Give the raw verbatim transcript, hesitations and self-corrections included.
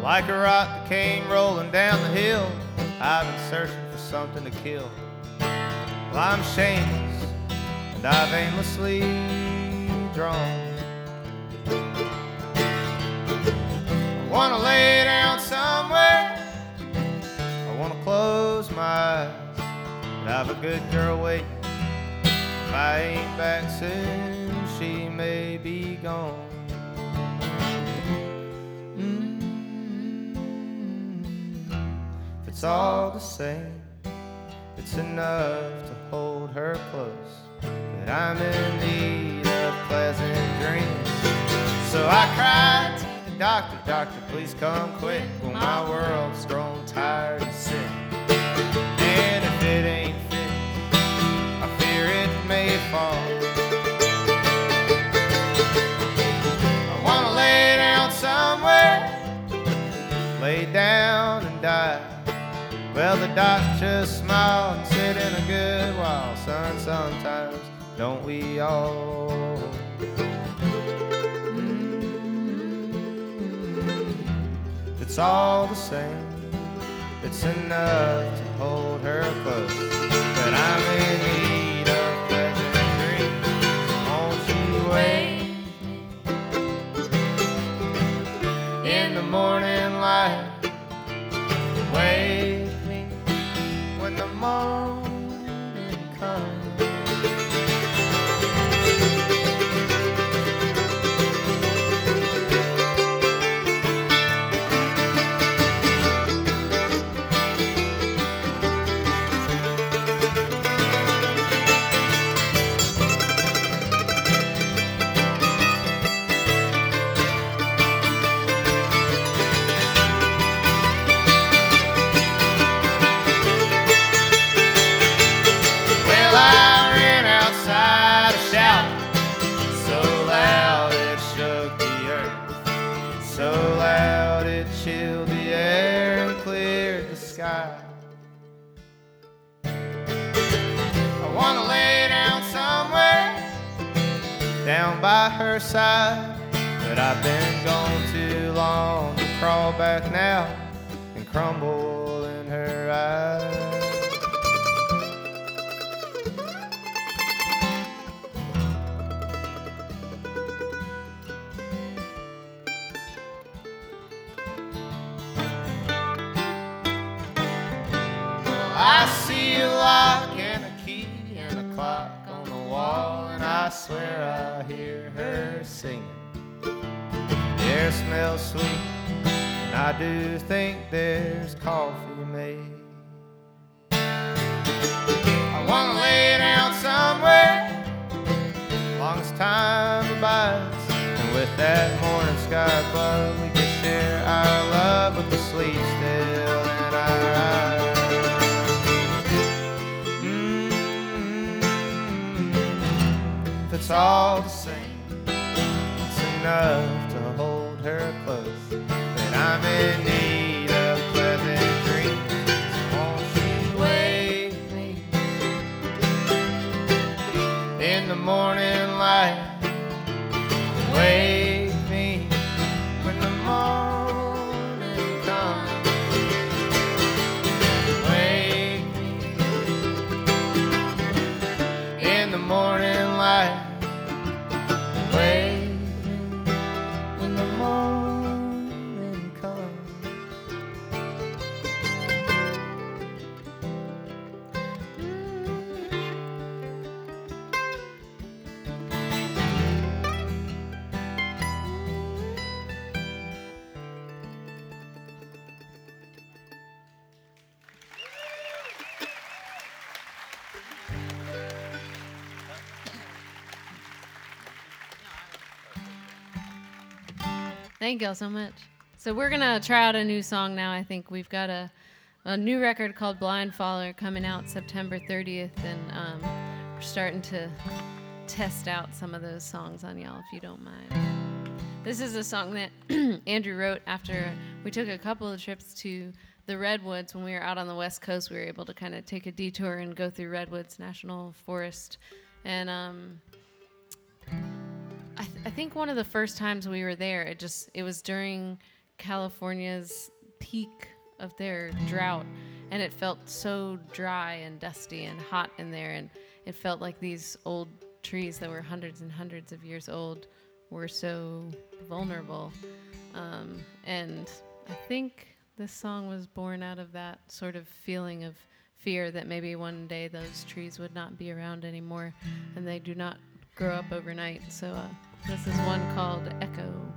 Like a rock that came rolling down the hill, I've been searching for something to kill. Well, I'm shameless, and I've aimlessly drawn. I wanna lay down somewhere, I wanna close my eyes, but I've a good girl waiting. If I ain't back soon, she may be gone. It's all the same, it's enough to hold her close, but I'm in need of pleasant dreams. So I cried to the doctor, doctor, please come quick. Well, my world's grown tired and sick, and if it ain't fit, I fear it may fall. I wanna lay down somewhere, lay down and die. Well, the doc just smiled and said in a good while, son, sometimes don't we all? Mm-hmm. It's all the same, it's enough to hold her close, but I'm in need of pleasant dreams. Won't you wait in the morning light? Wait when the morning comes. Down by her side, but I've been gone too long to crawl back now and crumble in her eyes. Well, I see a lock and a key and a clock on the wall, and I swear I hear her singing. The air smells sweet, and I do think there's coffee made. I wanna lay down somewhere, long as time abides, and with that morning sky above, we can share our love with the sleep still in our eyes. It's all the same, it's enough to hold her close, but I'm in need of pleasant dreams. So won't you wake me in the morning light? Wake me when the morning comes. Wake me in the morning light. Wait when the morning comes. Thank y'all so much. So we're going to try out a new song now. I think we've got a, a new record called Blind Faller coming out September thirtieth, and um, we're starting to test out some of those songs on y'all, if you don't mind. This is a song that Andrew wrote after we took a couple of trips to the Redwoods. When we were out on the West Coast, we were able to kind of take a detour and go through Redwoods National Forest. And um, I, th- I think one of the first times we were there, it just it was during California's peak of their drought, and it felt so dry and dusty and hot in there, and it felt like these old trees that were hundreds and hundreds of years old were so vulnerable. Um, and I think this song was born out of that sort of feeling of fear that maybe one day those trees would not be around anymore, and they do not grow up overnight. So uh, this is one called Echo.